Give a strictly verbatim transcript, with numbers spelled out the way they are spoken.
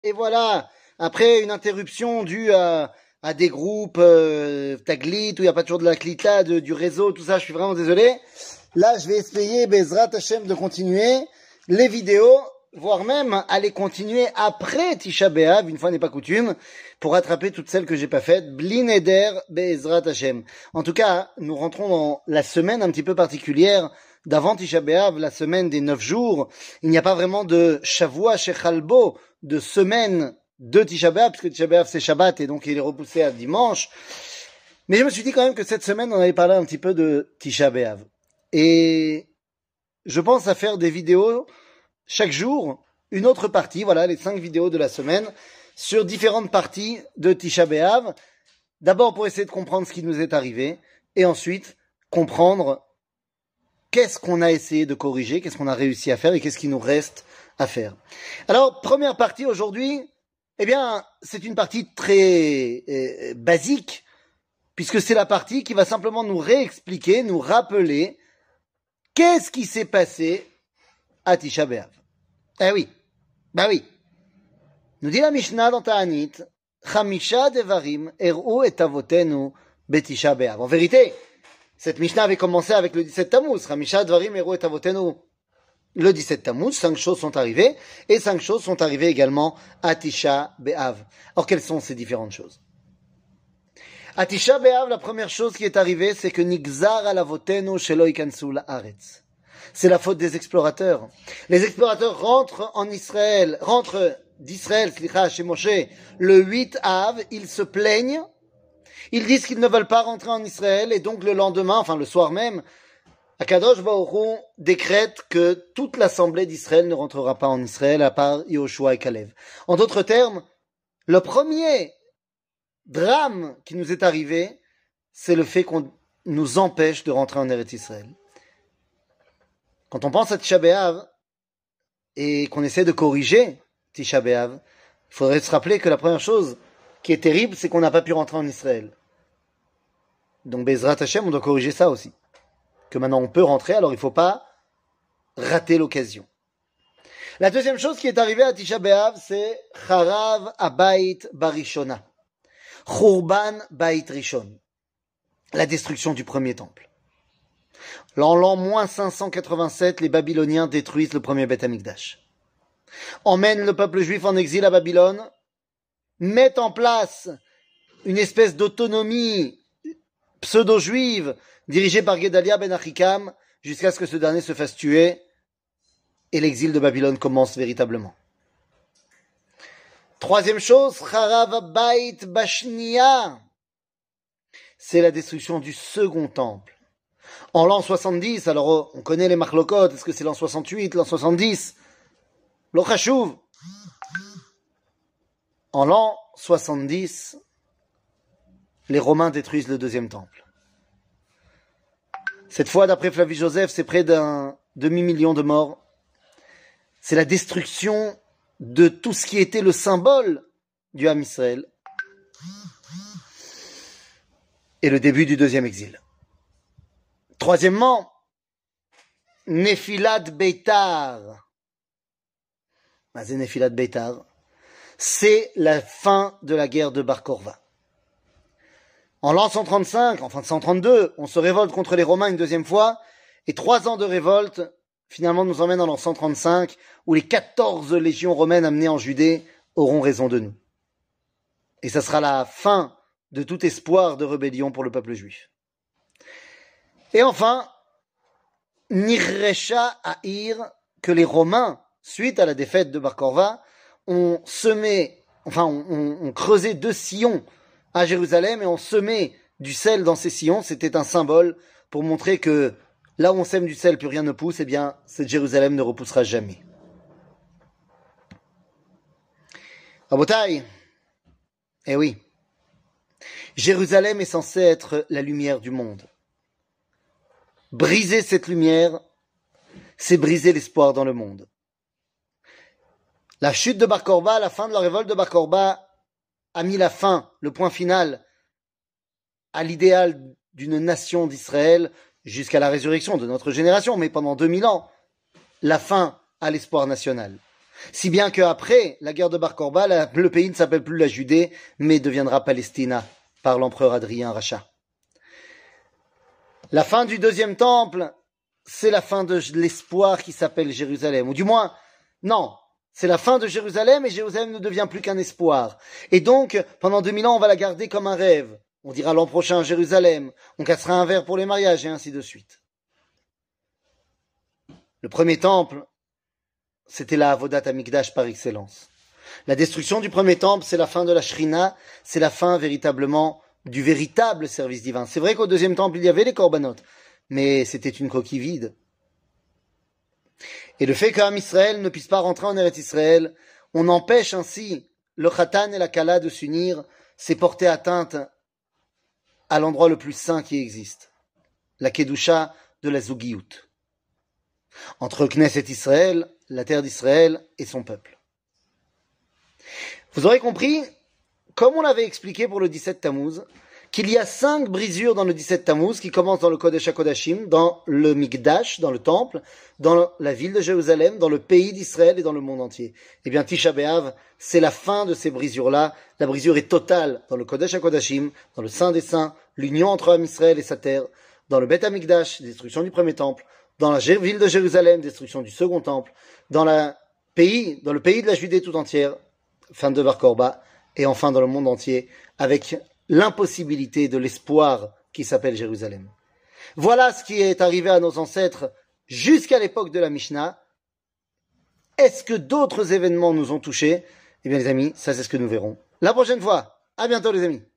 Et voilà, après une interruption due à, à des groupes euh, Taglit, où il n'y a pas toujours de la clita, de, du réseau, tout ça, je suis vraiment désolé. Là, je vais essayer, Bezrat Hashem, de continuer les vidéos, voire même aller continuer après Tisha B'Av, une fois n'est pas coutume, pour rattraper toutes celles que j'ai pas faites. Bli neder Bezrat Hashem. En tout cas, nous rentrons dans la semaine un petit peu particulière d'avant Tisha B'Av, la semaine des neuf jours. Il n'y a pas vraiment de Shavua Shechalbo, de semaine de Tisha B'Av, puisque Tisha B'Av c'est Shabbat et donc il est repoussé à dimanche. Mais je me suis dit quand même que cette semaine, on avait parlé un petit peu de Tisha B'Av. Et je pense à faire des vidéos chaque jour, une autre partie, voilà, les cinq vidéos de la semaine, sur différentes parties de Tisha B'Av. D'abord pour essayer de comprendre ce qui nous est arrivé, et ensuite comprendre qu'est-ce qu'on a essayé de corriger, qu'est-ce qu'on a réussi à faire et qu'est-ce qui nous reste à faire. Alors, première partie aujourd'hui, eh bien, c'est une partie très euh, basique, puisque c'est la partie qui va simplement nous réexpliquer, nous rappeler qu'est-ce qui s'est passé à Tisha B'Av. Eh oui, bah oui. Nous dit la Mishnah dans Ta'anit, Chamisha devarim er'u et avotenu betisha B'Av. En vérité, cette Mishnah avait commencé avec le dix-sept Tammuz. Chamisha devarim er'u et avotenu. Le dix-sept Tammuz, cinq choses sont arrivées, et cinq choses sont arrivées également à Tisha B'Av. Alors, quelles sont ces différentes choses? À Tisha B'Av, la première chose qui est arrivée, c'est que Nigzar al avotenu shelo ikansu la'aretz. C'est la faute des explorateurs. Les explorateurs rentrent en Israël, rentrent d'Israël, slicha, chez Moshe, le huit Av, ils se plaignent, ils disent qu'ils ne veulent pas rentrer en Israël, et donc le lendemain, enfin le soir même, Akadosh Baruch Hu décrète que toute l'assemblée d'Israël ne rentrera pas en Israël, à part Yoshua et Kalev. En d'autres termes, le premier drame qui nous est arrivé, c'est le fait qu'on nous empêche de rentrer en Eretz Israël. Quand on pense à Tisha B'Av et qu'on essaie de corriger Tisha B'Av, il faudrait se rappeler que la première chose qui est terrible, c'est qu'on n'a pas pu rentrer en Israël. Donc Bezrat Hashem, on doit corriger ça aussi. Que maintenant on peut rentrer, alors il ne faut pas rater l'occasion. La deuxième chose qui est arrivée à Tisha B'Av, c'est Charav Abayit Barishona. Churban Bayit Rishon. La destruction du premier temple. En l'an moins cinq cent quatre-vingt-sept, les Babyloniens détruisent le premier Beth Amikdash. Emmènent le peuple juif en exil à Babylone, mettent en place une espèce d'autonomie pseudo-juive dirigée par Gedalia ben Achikam jusqu'à ce que ce dernier se fasse tuer et l'exil de Babylone commence véritablement. Troisième chose, Charav Bayit Bashnia, c'est la destruction du second temple. En l'an soixante-dix, alors on connaît les marlokot, est-ce que c'est l'an soixante-huit, l'an soixante-dix? Lo chashuv. En l'an soixante-dix, les Romains détruisent le deuxième temple. Cette fois, d'après Flavie Joseph, c'est près d'un demi-million de morts. C'est la destruction de tout ce qui était le symbole du Ham Israël. Et le début du deuxième exil. Troisièmement, Nefilat Beitar. C'est Nefilat Beitar. C'est la fin de la guerre de Bar Korva. En l'an cent trente-cinq, enfin cent trente-deux, on se révolte contre les Romains une deuxième fois, et trois ans de révolte, finalement, nous emmènent en l'an cent trente-cinq, où les quatorze légions romaines amenées en Judée auront raison de nous. Et ça sera la fin de tout espoir de rébellion pour le peuple juif. Et enfin, Nirresha Aïr, que les Romains, suite à la défaite de Bar Korva, ont semé, enfin, ont, ont, ont creusé deux sillons à Jérusalem et ont semé du sel dans ces sillons. C'était un symbole pour montrer que là où on sème du sel, plus rien ne pousse, eh bien, cette Jérusalem ne repoussera jamais. Rabotai, eh oui, Jérusalem est censée être la lumière du monde. Briser cette lumière, c'est briser l'espoir dans le monde. La chute de Bar Korba, la fin de la révolte de Bar Korba, a mis la fin, le point final, à l'idéal d'une nation d'Israël jusqu'à la résurrection de notre génération, mais pendant deux mille ans, la fin à l'espoir national. Si bien qu'après la guerre de Bar Korba, la, le pays ne s'appelle plus la Judée, mais deviendra Palestina par l'empereur Adrien Racha. La fin du deuxième temple, c'est la fin de l'espoir qui s'appelle Jérusalem. Ou du moins, non, c'est la fin de Jérusalem et Jérusalem ne devient plus qu'un espoir. Et donc, pendant deux mille ans, on va la garder comme un rêve. On dira l'an prochain Jérusalem, on cassera un verre pour les mariages et ainsi de suite. Le premier temple, c'était la Avodat Hamikdash par excellence. La destruction du premier temple, c'est la fin de la Shrina, c'est la fin véritablement du véritable service divin. C'est vrai qu'au deuxième temple, il y avait les korbanot, mais c'était une coquille vide. Et le fait qu'Am Israël ne puisse pas rentrer en Eretz Israël, on empêche ainsi le Khatan et la Kala de s'unir, c'est porter atteinte à l'endroit le plus saint qui existe, la Kedusha de la Zugiyut, entre Knesset Israël, la terre d'Israël et son peuple. Vous aurez compris, comme on l'avait expliqué pour le dix-sept Tammuz, qu'il y a cinq brisures dans le dix-sept Tammuz qui commencent dans le Kodesh HaKodashim, dans le Mikdash, dans le temple, dans la ville de Jérusalem, dans le pays d'Israël et dans le monde entier. Eh bien, Tisha B'Av, c'est la fin de ces brisures-là. La brisure est totale dans le Kodesh HaKodashim, dans le Saint des Saints, l'union entre Am Israël et sa terre, dans le Beth HaMikdash, destruction du premier temple, dans la ville de Jérusalem, destruction du second temple, dans, la pays, dans le pays de la Judée tout entière, fin de Bar Korba, et enfin dans le monde entier, avec l'impossibilité de l'espoir qui s'appelle Jérusalem. Voilà ce qui est arrivé à nos ancêtres jusqu'à l'époque de la Mishnah. Est-ce que d'autres événements nous ont touchés? Eh bien les amis, ça c'est ce que nous verrons la prochaine fois. À bientôt les amis.